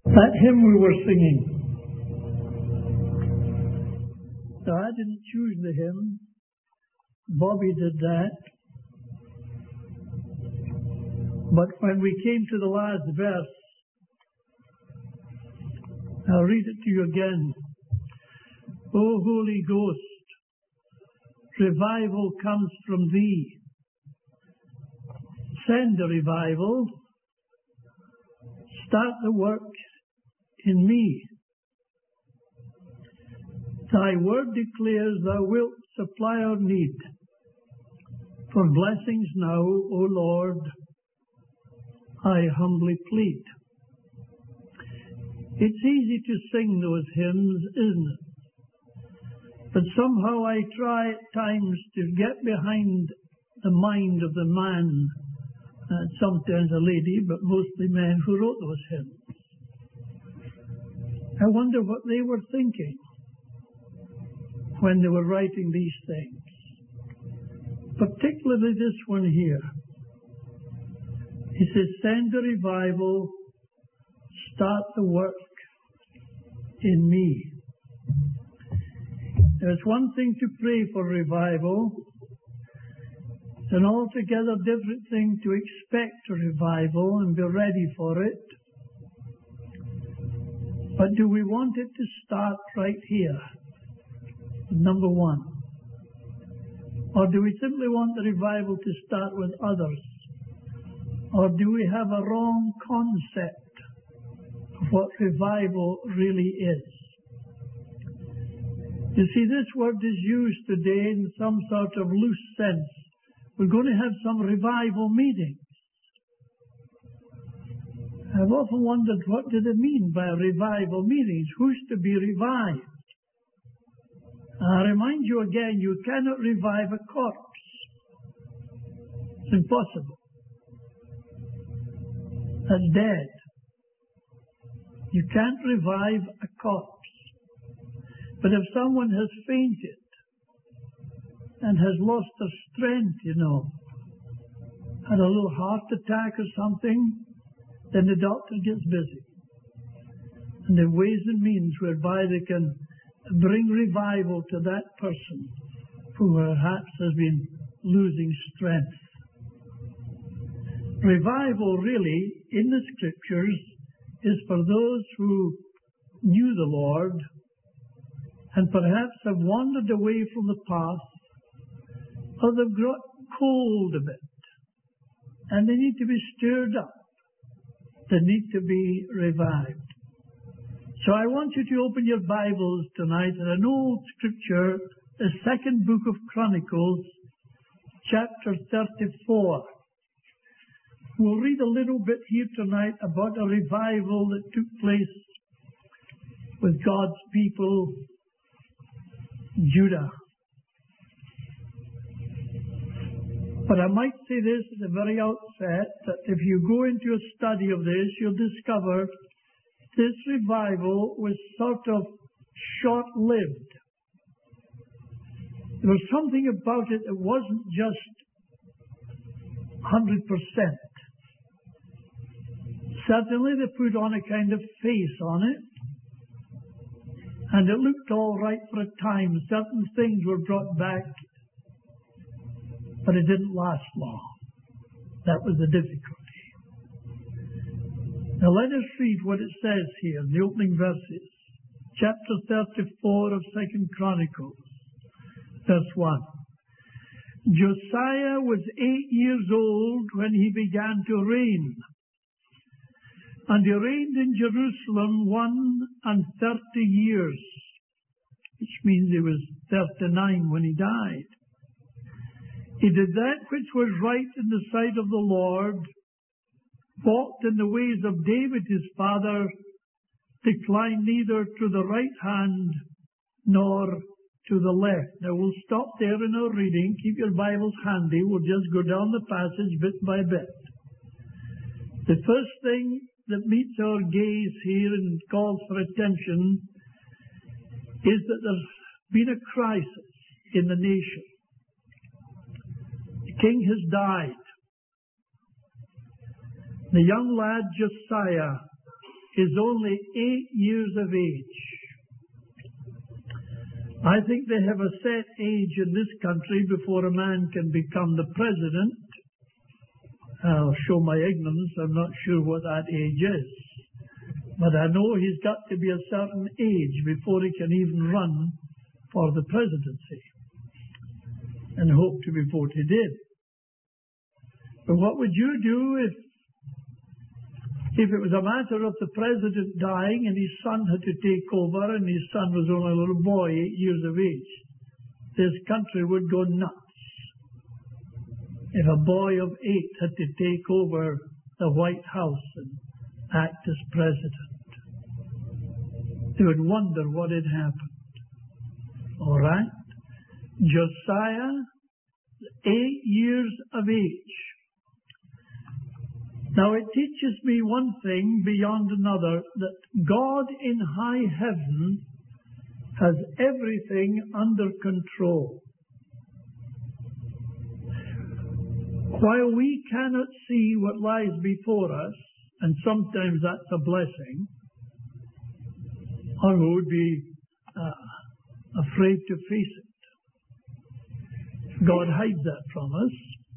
That hymn we were singing. Now, I didn't choose the hymn. Bobby did that. But when we came to the last verse, I'll read it to you again. O Holy Ghost, revival comes from Thee. Send a revival. Start the work in me. Thy word declares Thou wilt supply our need. For blessings now, O Lord, I humbly plead. It's easy to sing those hymns, isn't it? But somehow I try at times to get behind the mind of the man, sometimes a lady, but mostly men who wrote those hymns. I wonder what they were thinking when they were writing these things. Particularly this one here. He says, send a revival, start the work in me. There's one thing to pray for revival. It's an altogether different thing to expect a revival and be ready for it. But do we want it to start right here? Number one. Or do we simply want the revival to start with others? Or do we have a wrong concept of what revival really is? You see, this word is used today in some sort of loose sense. We're going to have some revival meetings. I've often wondered, what do they mean by revival meetings? Who's to be revived? I remind you again, you cannot revive a corpse. It's impossible. That's dead. You can't revive a corpse. But if someone has fainted and has lost their strength, had a little heart attack or something, then the doctor gets busy. And there are ways and means whereby they can bring revival to that person who perhaps has been losing strength. Revival really, in the Scriptures, is for those who knew the Lord and perhaps have wandered away from the path, or they've got cold a bit, and they need to be stirred up. They need to be revived. So I want you to open your Bibles tonight in an old scripture, the second book of Chronicles, chapter 34. We'll read a little bit here tonight about a revival that took place with God's people, Judah. But I might say this at the very outset, that if you go into a study of this, you'll discover this revival was sort of short-lived. There was something about it that wasn't just 100%. Certainly they put on a kind of face on it, and it looked all right for a time. Certain things were brought back, but it didn't last long. That was the difficulty. Now let us read what it says here in the opening verses. Chapter 34 of 2 Chronicles, verse 1. Josiah was 8 years old when he began to reign, and he reigned in Jerusalem 31 years, which means he was 39 when he died. He did that which was right in the sight of the Lord, walked in the ways of David his father, declined neither to the right hand nor to the left. Now we'll stop there in our reading. Keep your Bibles handy. We'll just go down the passage bit by bit. The first thing that meets our gaze here and calls for attention is that there's been a crisis in the nation. The king has died. The young lad Josiah is only 8 years of age. I think they have a set age in this country before a man can become the president. I'll show my ignorance. I'm not sure what that age is. But I know he's got to be a certain age before he can even run for the presidency and hope to be voted in. But what would you do if it was a matter of the president dying and his son had to take over, and his son was only a little boy, 8 years of age? This country would go nuts if a boy of 8 had to take over the White House and act as president. They would wonder what had happened. All right? Josiah, 8 years of age. Now it teaches me one thing beyond another, that God in high heaven has everything under control. While we cannot see what lies before us, and sometimes that's a blessing, or we would be afraid to face it. God hides that from us.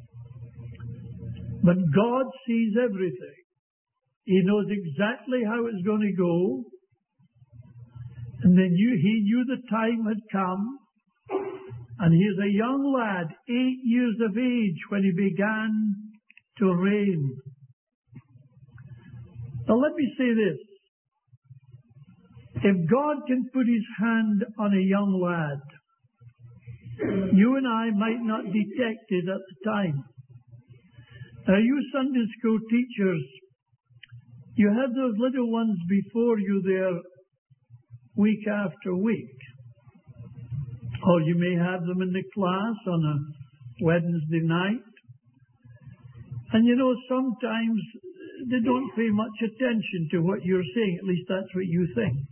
But God sees everything. He knows exactly how it's going to go. And then he knew the time had come. And he's a young lad, 8 years of age, when he began to reign. Now let me say this. If God can put his hand on a young lad, you and I might not detect it at the time. Now, you Sunday school teachers, you have those little ones before you there week after week. Or you may have them in the class on a Wednesday night. And you know, sometimes they don't pay much attention to what you're saying. At least that's what you think.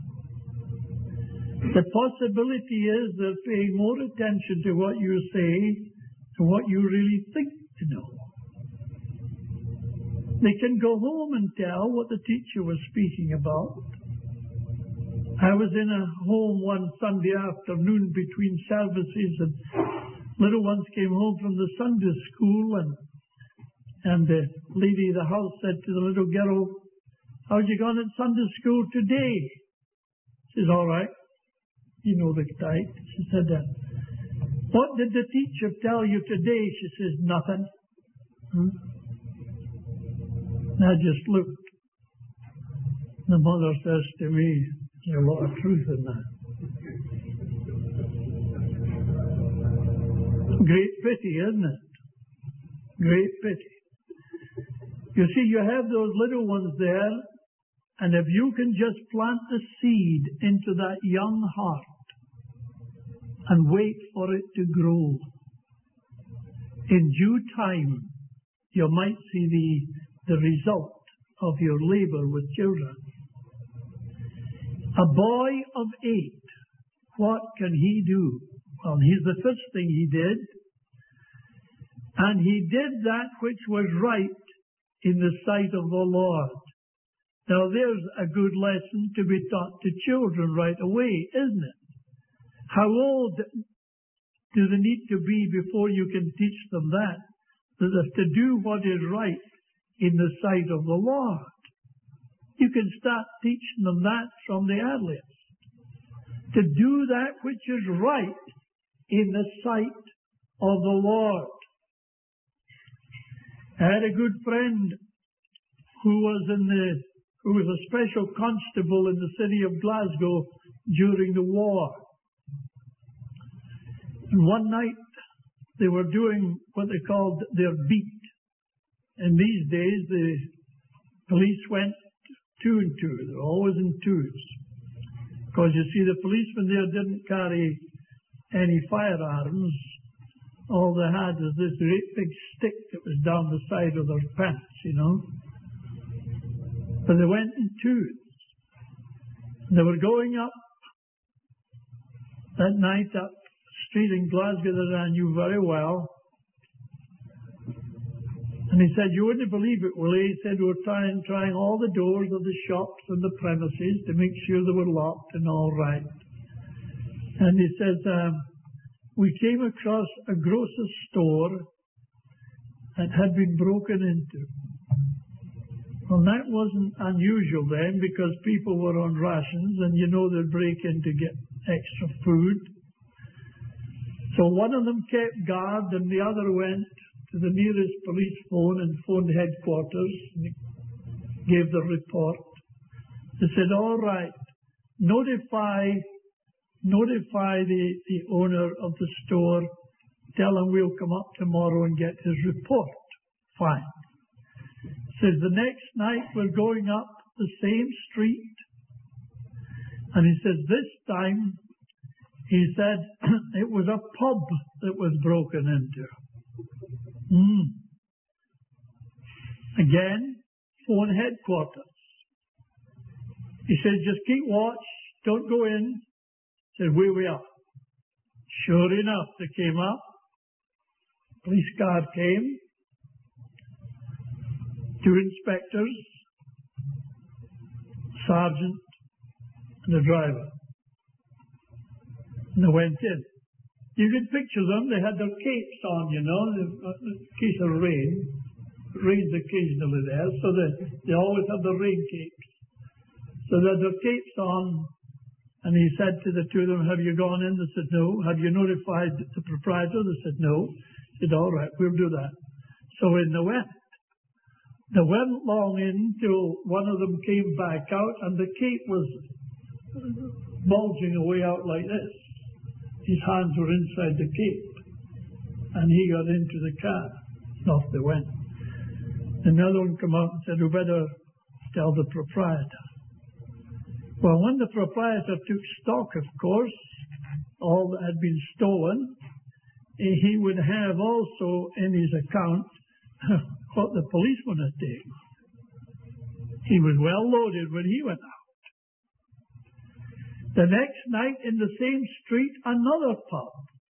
The possibility is they're paying more attention to what you say than what you really think to know. They can go home and tell what the teacher was speaking about. I was in a home one Sunday afternoon between services, and little ones came home from the Sunday school, and the lady of the house said to the little girl, "How'd you gone at Sunday school today?" She says, "All right." You know the type. She said, "What did the teacher tell you today?" She says, "Nothing." I just looked. The mother says to me, "There's a lot of truth in that." Great pity, isn't it? Great pity. You see, you have those little ones there, and if you can just plant the seed into that young heart and wait for it to grow, in due time, you might see the result of your labor with children. A boy of 8, what can he do? Well, here's the first thing he did. And he did that which was right in the sight of the Lord. Now there's a good lesson to be taught to children right away, isn't it? How old do they need to be before you can teach them that? That they're to do what is right in the sight of the Lord. You can start teaching them that from the earliest. To do that which is right in the sight of the Lord. I had a good friend who was a special constable in the city of Glasgow during the war. And one night they were doing what they called their beat. In these days the police went 2 and 2. They're always in twos. Because you see, the policemen there didn't carry any firearms. All they had was this great big stick that was down the side of their pants, you know. But they went in twos. They were going up that night up a street in Glasgow that I knew very well. And he said, you wouldn't believe it, Willie. He said, we're trying all the doors of the shops and the premises to make sure they were locked and all right. And he says, we came across a grocer's store that had been broken into. Well, that wasn't unusual then, because people were on rations and you know they'd break in to get extra food. So one of them kept guard and the other went to the nearest police phone and phoned headquarters and gave the report. They said, all right, notify the owner of the store, tell him we'll come up tomorrow and get his report. Fine. Says the next night we're going up the same street, and he says this time, he said it was a pub that was broken into. Again, phone headquarters. He said, just keep watch, don't go in. Said, where we are. Sure enough, they came up. Police car came. 2 inspectors, sergeant, and a driver. And they went in. You could picture them. They had their capes on, you know, in case of rain. It rains occasionally there, so they always have the rain capes. So they had their capes on, and he said to the 2 of them, have you gone in? They said, no. Have you notified the proprietor? They said, no. He said, all right, we'll do that. So in they went. They weren't long in till one of them came back out, and the cape was bulging away out like this. His hands were inside the cape, and he got into the car. And off they went. Another one came out and said, we better tell the proprietor. Well, when the proprietor took stock, of course, all that had been stolen, he would have also in his account what the policeman had taken. He was well loaded when he went out. The next night in the same street, another pub.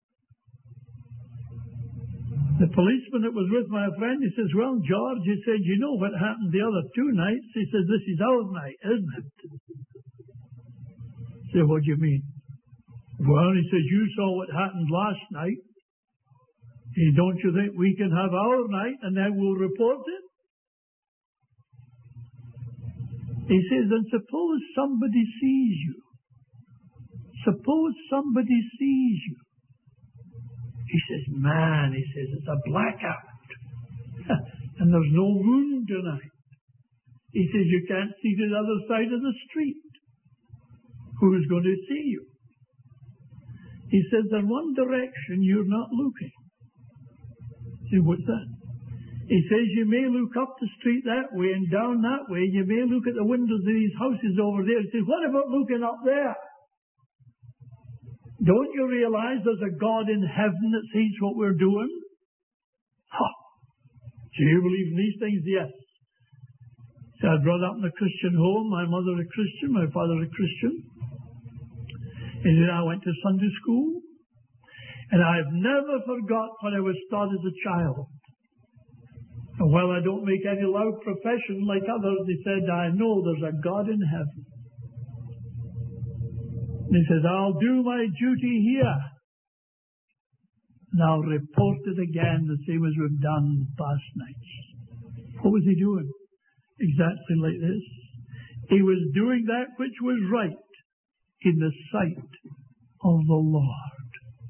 The policeman that was with my friend, he says, well, George, he said, you know what happened the other 2 nights? He says, this is our night, isn't it? I said, what do you mean? Well, he says, you saw what happened last night. Don't you think we can have our night and then we'll report it? He says, and suppose somebody sees you. Suppose somebody sees you. He says, man, he says, it's a blackout. And there's no moon tonight. He says, you can't see the other side of the street. Who's going to see you? He says, in one direction you're not looking. I said, what's that? He says, you may look up the street that way and down that way. You may look at the windows of these houses over there. He says, what about looking up there? Don't you realize there's a God in heaven that sees what we're doing? Ha! Do you believe in these things? Yes. So I brought up in a Christian home. My mother a Christian, my father a Christian. And then I went to Sunday school. And I've never forgot what I was taught as a child. And while I don't make any loud profession like others, he said, I know there's a God in heaven. And he says, I'll do my duty here. And I'll report it again the same as we've done past nights. What was he doing? Exactly like this. He was doing that which was right in the sight of the Lord.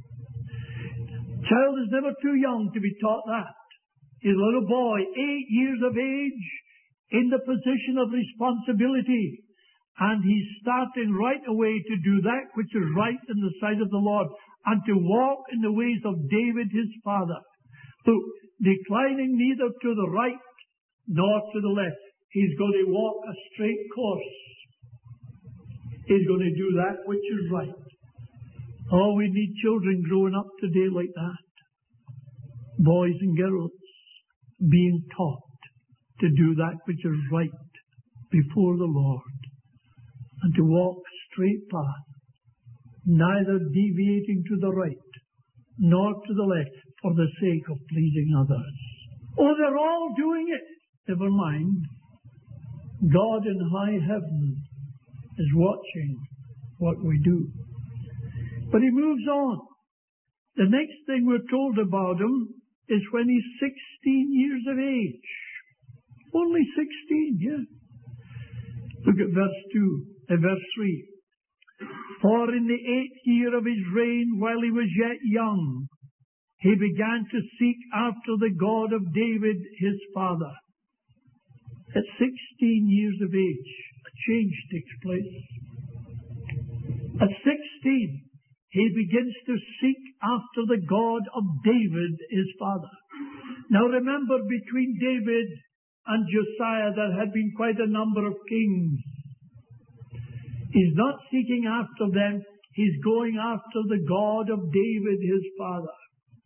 Child is never too young to be taught that. His little boy, 8 years of age, in the position of responsibility. And he's starting right away to do that which is right in the sight of the Lord, and to walk in the ways of David his father, who, declining neither to the right nor to the left, he's going to walk a straight course. He's going to do that which is right. Oh, we need children growing up today like that. Boys and girls being taught to do that which is right before the Lord, and to walk straight path, neither deviating to the right nor to the left for the sake of pleasing others. Oh, they're all doing it. Never mind. God in high heaven is watching what we do. But he moves on. The next thing we're told about him is when he's 16 years of age. Only 16, yeah. Look at verse 3. For in the 8th year of his reign, while he was yet young, he began to seek after the God of David his father. At 16 years of age, a change takes place. At 16, he begins to seek after the God of David his father. Now remember, between David and Josiah there had been quite a number of kings. He's not seeking after them, he's going after the God of David his father.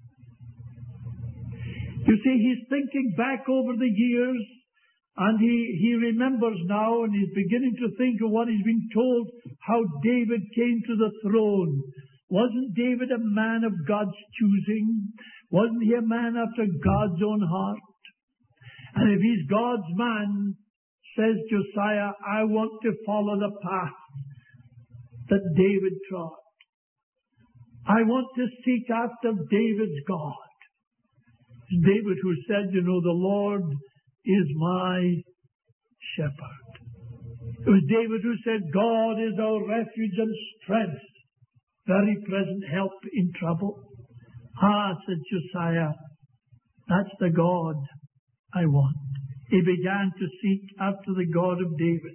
You see, he's thinking back over the years, and he remembers now, and he's beginning to think of what he's been told, how David came to the throne. Wasn't David a man of God's choosing? Wasn't he a man after God's own heart? And if he's God's man, says Josiah, I want to follow the path that David trod. I want to seek after David's God. It's David who said, the Lord is my shepherd. It was David who said, God is our refuge and strength, very present help in trouble. Said Josiah, that's the God I want. He began to seek after the God of David.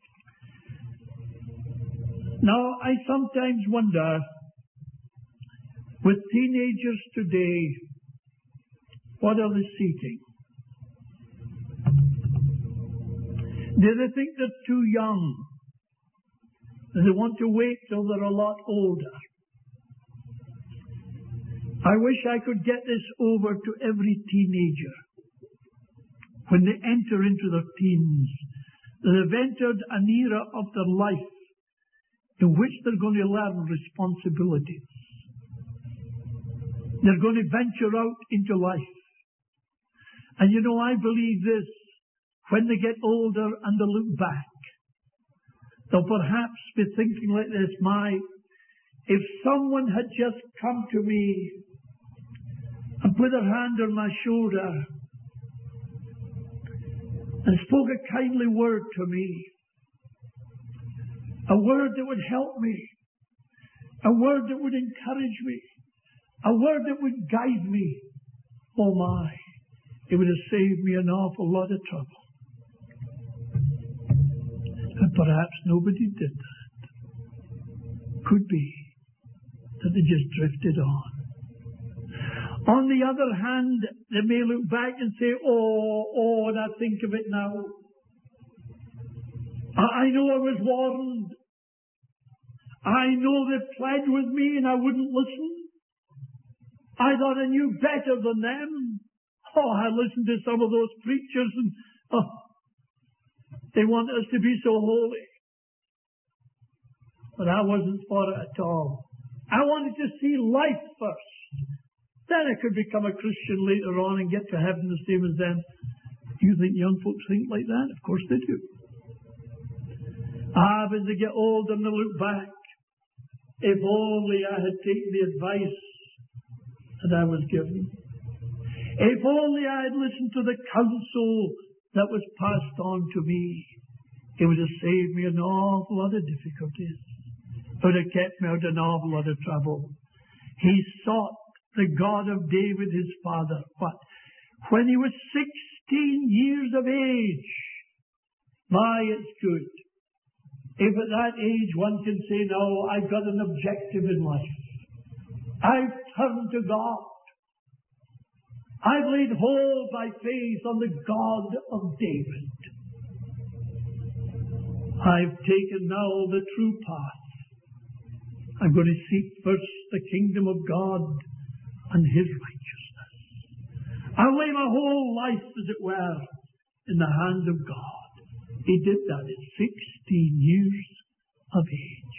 Now, I sometimes wonder, with teenagers today, what are they seeking? Do they think they're too young? Do they want to wait till they're a lot older? I wish I could get this over to every teenager. When they enter into their teens, that they've entered an era of their life in which they're going to learn responsibilities. They're going to venture out into life. And I believe this, when they get older and they look back, they'll perhaps be thinking like this, if someone had just come to me and put their hand on my shoulder and spoke a kindly word to me, a word that would help me, a word that would encourage me, a word that would guide me, oh my, it would have saved me an awful lot of trouble. And perhaps nobody did that. Could be that they just drifted on. On the other hand, they may look back and say, oh, and I think of it now. I know I was warned. I know they pled with me and I wouldn't listen. I thought I knew better than them. I listened to some of those preachers and they want us to be so holy. But I wasn't for it at all. I wanted to see life first. Then I could become a Christian later on and get to heaven the same as them. Do you think young folks think like that? Of course they do. But as they get older and they look back, if only I had taken the advice that I was given. If only I had listened to the counsel that was passed on to me, it would have saved me an awful lot of difficulties. It would have kept me out of an awful lot of trouble. He sought the God of David his father. But when he was 16 years of age, it's good. If at that age one can say, no, I've got an objective in life. I've turned to God. I've laid hold by faith on the God of David. I've taken now the true path. I'm going to seek first the kingdom of God and his righteousness. I'll lay my whole life, as it were, in the hand of God. He did that at 16 years of age.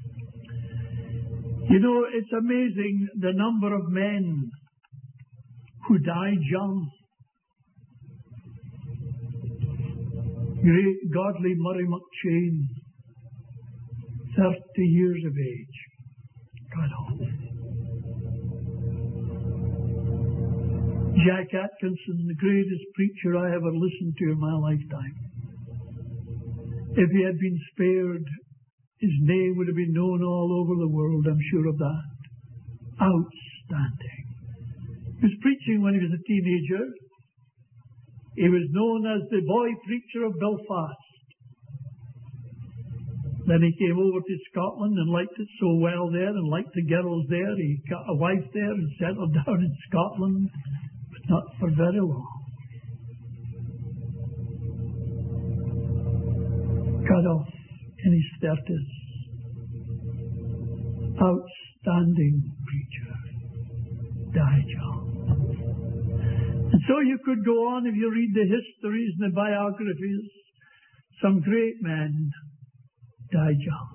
It's amazing the number of men who died young. Great godly Murray McCheyne, 30 years of age, cut off. Jack Atkinson, the greatest preacher I ever listened to in my lifetime. If he had been spared, his name would have been known all over the world, I'm sure of that. Outstanding. He was preaching when he was a teenager. He was known as the boy preacher of Belfast. Then he came over to Scotland and liked it so well there and liked the girls there. He got a wife there and settled down in Scotland, but not for very long. Cut off in his 30s. Outstanding preacher. Died young. And so you could go on if you read the histories and the biographies. Some great men died young.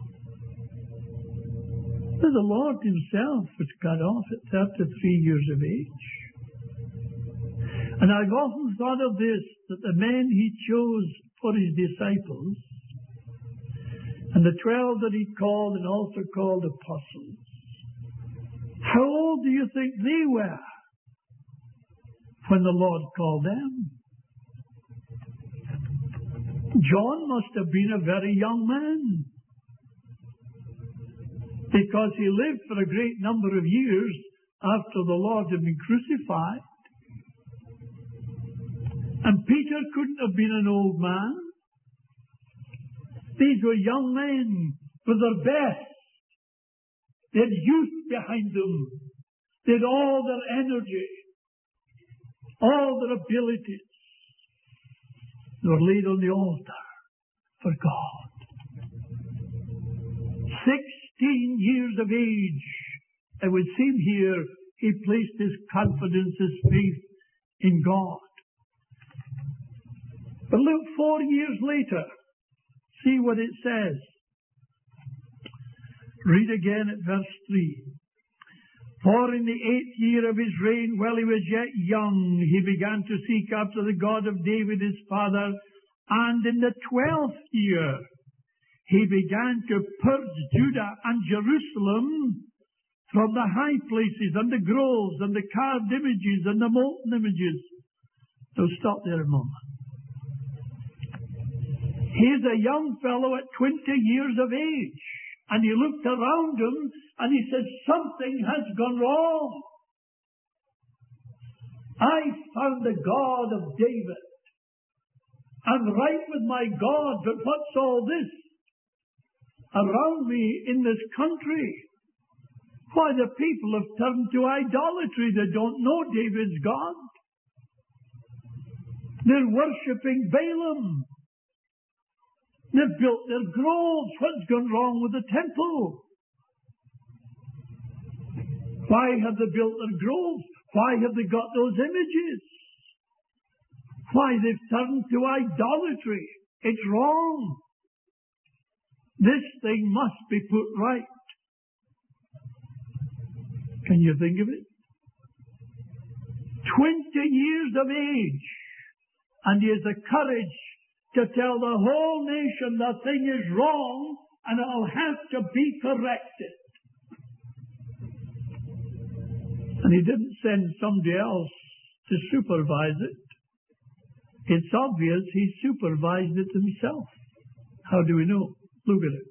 But the Lord himself was cut off at 33 years of age. And I've often thought of this, that the men he chose for his disciples, and the 12 that he called and also called apostles, how old do you think they were when the Lord called them? John must have been a very young man, because he lived for a great number of years after the Lord had been crucified. And Peter couldn't have been an old man. These were young men with their best. They had youth behind them. They had all their energy, all their abilities. They were laid on the altar for God. 16 years of age, it would seem here, he placed his confidence, his faith in God. But look, 4 years later, see what it says. Read again at verse 3. For in the 8th year of his reign, while he was yet young, he began to seek after the God of David his father. And in the 12th year, he began to purge Judah and Jerusalem from the high places and the groves and the carved images and the molten images. So stop there a moment. He's a young fellow at 20 years of age. And he looked around him and he said, something has gone wrong. I found the God of David. I'm right with my God, but what's all this around me in this country? Why, the people have turned to idolatry. They don't know David's God. They're worshipping Balaam. They've built their groves. What's gone wrong with the temple? Why have they built their groves? Why have they got those images? Why, they've turned to idolatry. It's wrong. This thing must be put right. Can you think of it? 20 years of age, and he has the courage to tell the whole nation the thing is wrong and it'll have to be corrected. And he didn't send somebody else to supervise it. It's obvious he supervised it himself. How do we know? Look at it.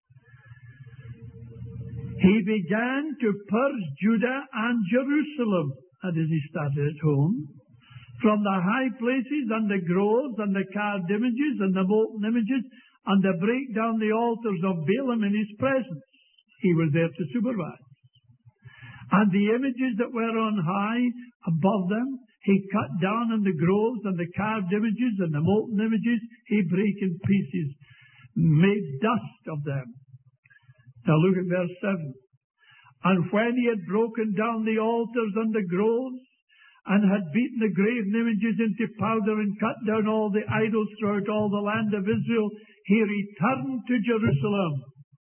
He began to purge Judah and Jerusalem, that is, he started at home, from the high places and the groves and the carved images and the molten images, and to break down the altars of Balaam in his presence. He was there to supervise. And the images that were on high above them, he cut down, and the groves and the carved images and the molten images, he brake in pieces, made dust of them. Now look at verse 7. And when he had broken down the altars and the groves, and had beaten the graven images into powder and cut down all the idols throughout all the land of Israel, he returned to Jerusalem.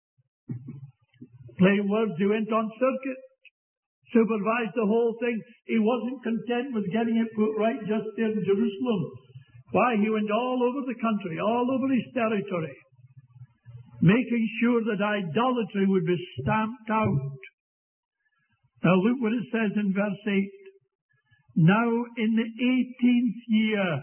Plain words, he went on circuit, supervised the whole thing. He wasn't content with getting it put right just there in Jerusalem. Why, he went all over the country, all over his territory, making sure that idolatry would be stamped out. Now look what it says in verse 8. Now in the 18th year,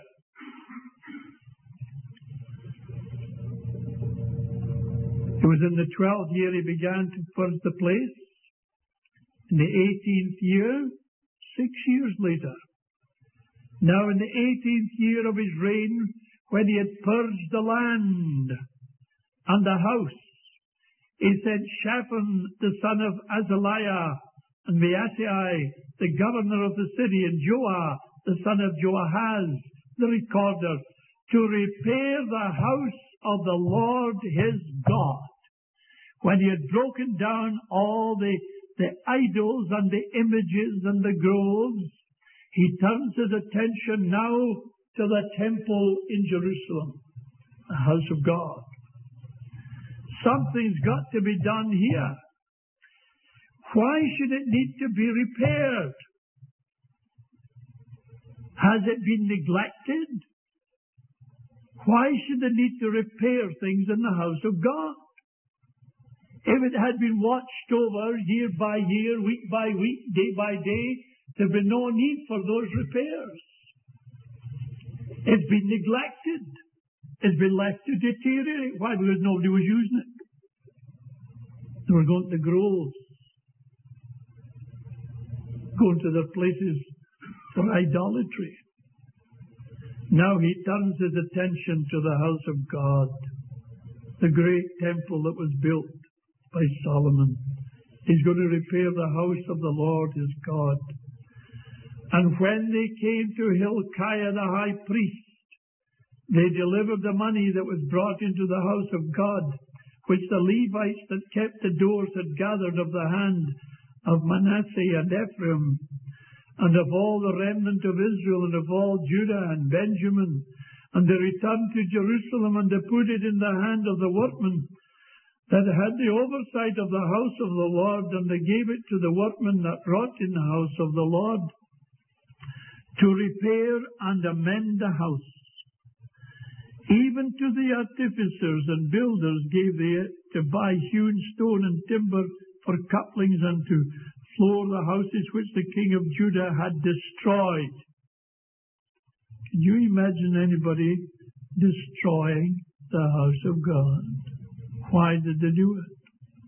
it was in the 12th year he began to purge the place. In the 18th year, 6 years later. Now in the 18th year of his reign, when he had purged the land and the house, he sent Shaphan the son of Azaliah and Maaseiah, the governor of the city, and Joah the son of Joahaz, the recorder, to repair the house of the Lord his God. When he had broken down all the idols and the images and the groves, he turns his attention now to the temple in Jerusalem, the house of God. Something's got to be done here. Why should it need to be repaired? Has it been neglected? Why should they need to repair things in the house of God? If it had been watched over year by year, week by week, day by day, there'd be no need for those repairs. It's been neglected. It's been left to deteriorate. Why? Because nobody was using it. They were going to the groves, going to the places for idolatry. Now he turns his attention to the house of God, the great temple that was built by Solomon. He's going to repair the house of the Lord his God. And when they came to Hilkiah the high priest, they delivered the money that was brought into the house of God, which the Levites that kept the doors had gathered of the hand of Manasseh and Ephraim, and of all the remnant of Israel, and of all Judah and Benjamin. And they returned to Jerusalem, and they put it in the hand of the workmen that had the oversight of the house of the Lord, and they gave it to the workmen that wrought in the house of the Lord, to repair and amend the house. Even to the artificers and builders gave they it, to buy hewn stone and timber for couplings, and to floor the houses which the king of Judah had destroyed. Can you imagine anybody destroying the house of God? Why did they do it?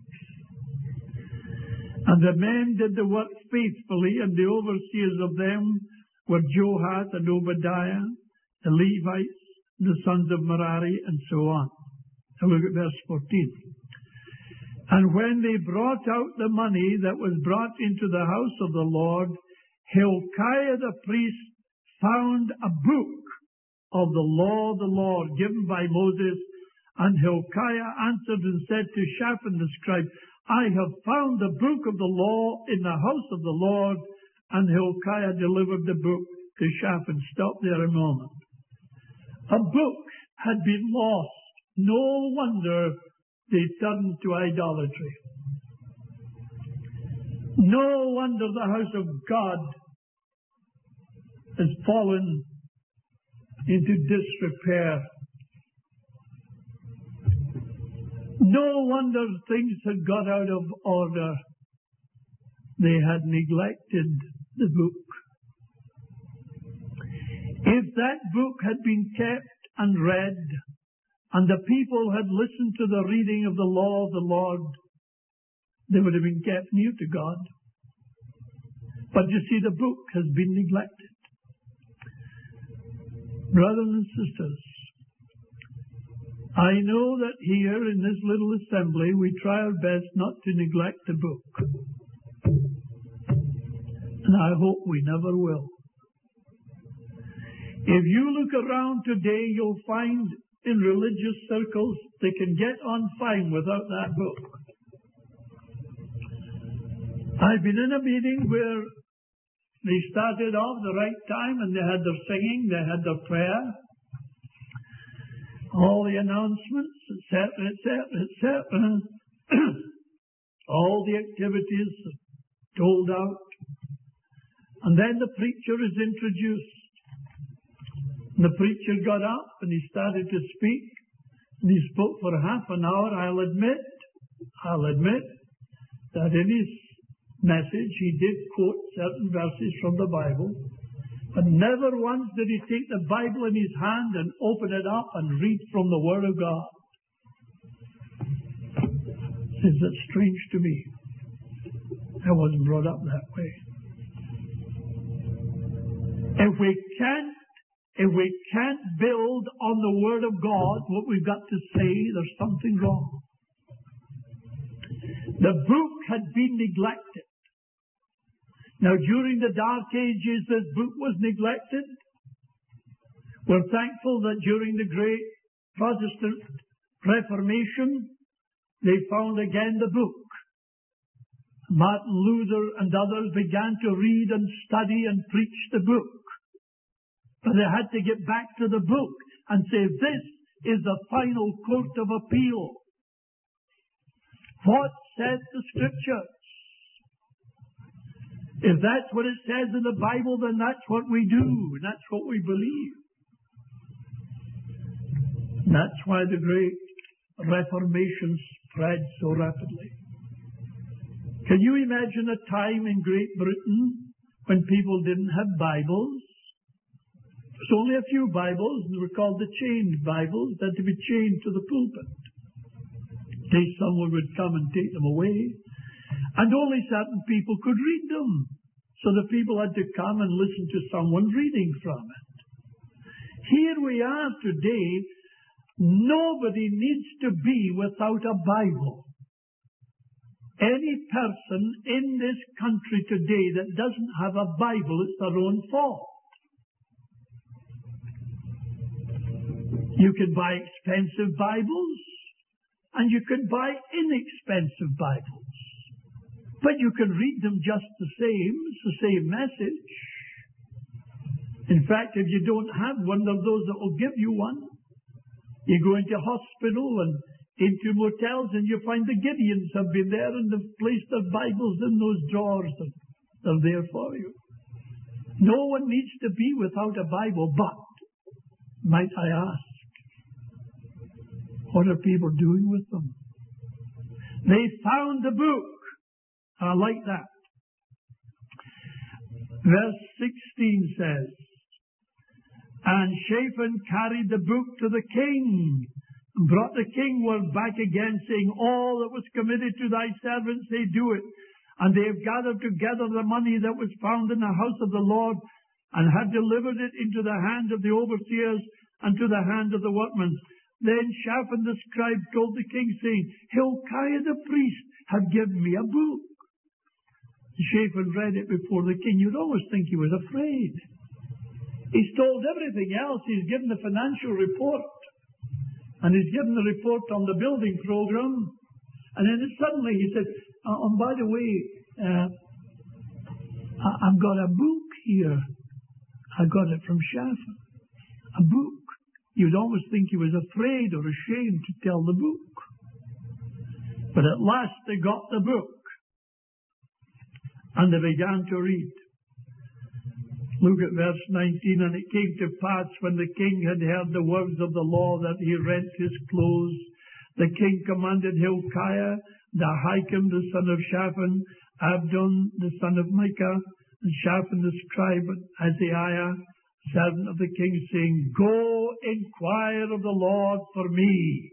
And the men did the work faithfully, and the overseers of them were Johath and Obadiah, the Levites, the sons of Merari, and so on. Now look at verse 14. And when they brought out the money that was brought into the house of the Lord, Hilkiah the priest found a book of the law of the Lord given by Moses. And Hilkiah answered and said to Shaphan the scribe, I have found the book of the law in the house of the Lord. And Hilkiah delivered the book to Shaphan. Stop there a moment. A book had been lost. No wonder they turned to idolatry. No wonder the house of God has fallen into disrepair. No wonder things had got out of order. They had neglected the book. If that book had been kept and read, and the people had listened to the reading of the law of the Lord, they would have been kept near to God. But you see, the book has been neglected. Brothers and sisters, I know that here in this little assembly we try our best not to neglect the book. And I hope we never will. If you look around today, you'll find in religious circles they can get on fine without that book. I've been in a meeting where they started off the right time and they had their singing, they had their prayer, all the announcements, etc., etc., etc. All the activities told out. And then the preacher is introduced. The preacher got up and he started to speak. And he spoke for half an hour. I'll admit that in his message he did quote certain verses from the Bible, but never once did he take the Bible in his hand and open it up and read from the Word of God. Seems that strange to me. I wasn't brought up that way. If we can't build on the Word of God, what we've got to say, there's something wrong. The book had been neglected. Now, during the Dark Ages, this book was neglected. We're thankful that during the great Protestant Reformation, they found again the book. Martin Luther and others began to read and study and preach the book. But they had to get back to the book and say, this is the final court of appeal. What says the Scriptures? If that's what it says in the Bible, then that's what we do, and that's what we believe. And that's why the great Reformation spread so rapidly. Can you imagine a time in Great Britain when people didn't have Bibles? There's only a few Bibles, and they were called the chained Bibles, that had to be chained to the pulpit. In case someone would come and take them away. And only certain people could read them. So the people had to come and listen to someone reading from it. Here we are today. Nobody needs to be without a Bible. Any person in this country today that doesn't have a Bible, it's their own fault. You can buy expensive Bibles, and you can buy inexpensive Bibles. But you can read them just the same. It's the same message. In fact, if you don't have one, there are those that will give you one. You go into hospital and into motels, and you find the Gideons have been there and they've placed their Bibles in those drawers and they're there for you. No one needs to be without a Bible, but, might I ask, what are people doing with them? They found the book. I like that. Verse 16 says, and Shaphan carried the book to the king, and brought the king word back again, saying, all that was committed to thy servants, they do it. And they have gathered together the money that was found in the house of the Lord, and have delivered it into the hand of the overseers, and to the hand of the workmen. Then Shaphan the scribe told the king, saying, Hilkiah the priest had given me a book. Shaphan read it before the king. You'd always think he was afraid. He's told everything else. He's given the financial report. And he's given the report on the building program. And then suddenly he said, by the way, I've got a book here. I got it from Shaphan. A book. You'd always think he was afraid or ashamed to tell the book. But at last they got the book. And they began to read. Look at verse 19. And it came to pass when the king had heard the words of the law that he rent his clothes. The king commanded Hilkiah, the Ahikam, the son of Shaphan, Abdon, the son of Micah, and Shaphan the scribe, Azariah, servant of the king, saying, go inquire of the Lord for me.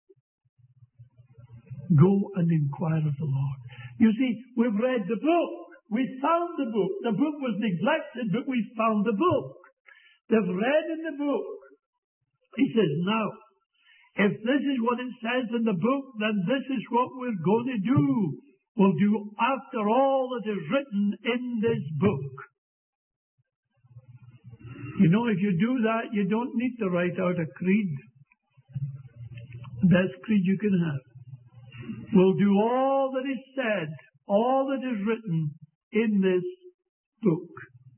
Go and inquire of the Lord. You see, we've read the book. We found the book. The book was neglected, but we found the book. They've read in the book. He says, now, if this is what it says in the book, then this is what we're going to do. We'll do after all that is written in this book. You know, if you do that, you don't need to write out a creed. The best creed you can have. We'll do all that is said, all that is written in this book.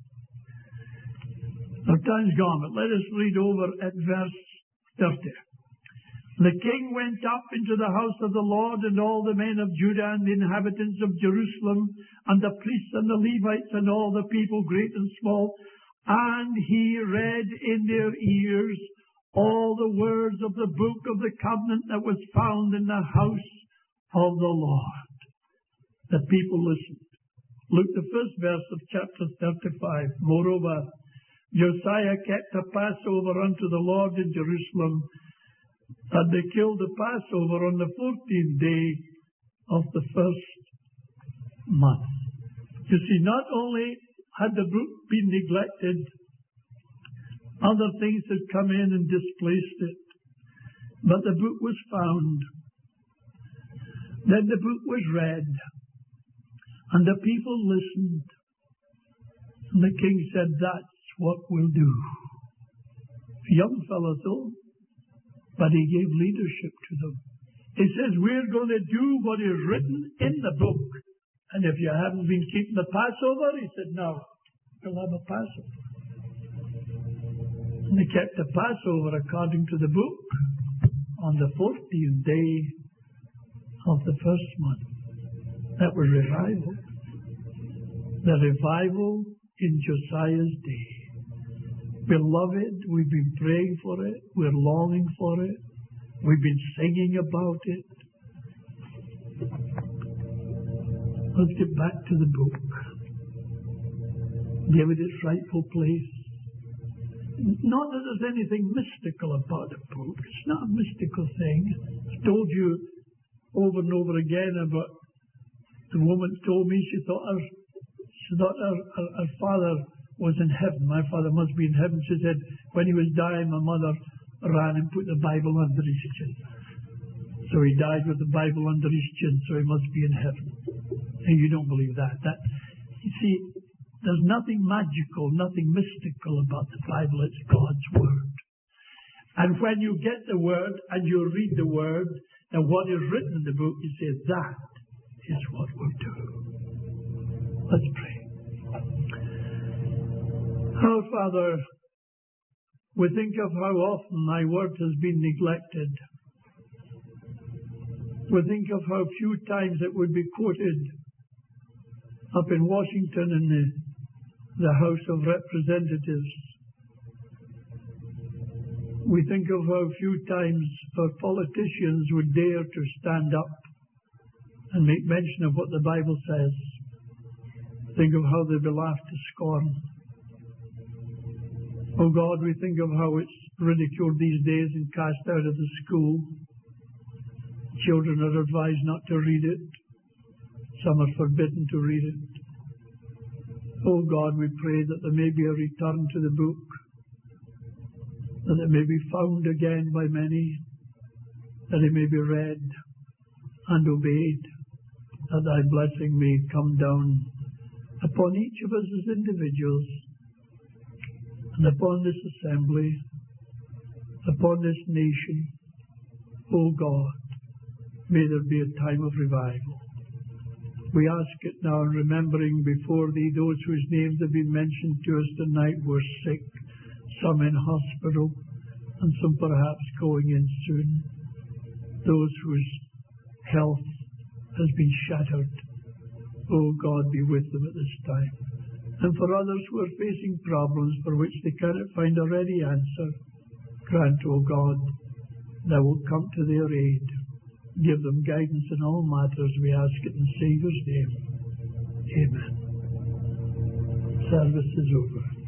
Our time's gone, but let us read over at verse 30. The king went up into the house of the Lord, and all the men of Judah and the inhabitants of Jerusalem, and the priests and the Levites and all the people, great and small, And he read in their ears all the words of the book of the covenant that was found in the house of the Lord. The people listened. Look, the first verse of chapter 35. Moreover, Josiah kept a Passover unto the Lord in Jerusalem, and they killed the Passover on the 14th day of the first month. You see, not only had the book been neglected, other things had come in and displaced it, but the book was found. Then the book was read, and the people listened. And the king said, that's what we'll do. A young fellow though, but he gave leadership to them. He says, we're going to do what is written in the book. And if you haven't been keeping the Passover, he said, no, we'll have a Passover. And they kept the Passover according to the book on the 14th day of the first month. That was revival. The revival in Josiah's day. Beloved, we've been praying for it. We're longing for it. We've been singing about it. Let's get back to the book. Give it its rightful place. Not that there's anything mystical about the book. It's not a mystical thing. I've told you over and over again about the woman told me she thought her father was in heaven. My father must be in heaven. She said, when he was dying, my mother ran and put the Bible under his chin. So he died with the Bible under his chin, so he must be in heaven. And you don't believe that. You see, there's nothing magical, nothing mystical about the Bible. It's God's Word. And when you get the Word and you read the Word, and what is written in the book, you say, that is what we'll do. Let's pray. Oh, Father, we think of how often thy word has been neglected. We think of how few times it would be quoted up in Washington in the House of Representatives. We think of how few times our politicians would dare to stand up and make mention of what the Bible says. Think of how they'd be laughed to scorn. Oh God, we think of how it's ridiculed these days and cast out of the school. Children are advised not to read it. Some are forbidden to read it. Oh God, we pray that there may be a return to the book, that it may be found again by many, that it may be read and obeyed, that thy blessing may come down upon each of us as individuals, and upon this assembly, upon this nation. O God, may there be a time of revival. We ask it now, remembering before thee those whose names have been mentioned to us tonight were sick, some in hospital, and some perhaps going in soon. Those whose health has been shattered. Oh God, be with them at this time. And for others who are facing problems for which they cannot find a ready answer, grant, O God, thou wilt come to their aid. Give them guidance in all matters, we ask it in the Saviour's name. Amen. Service is over.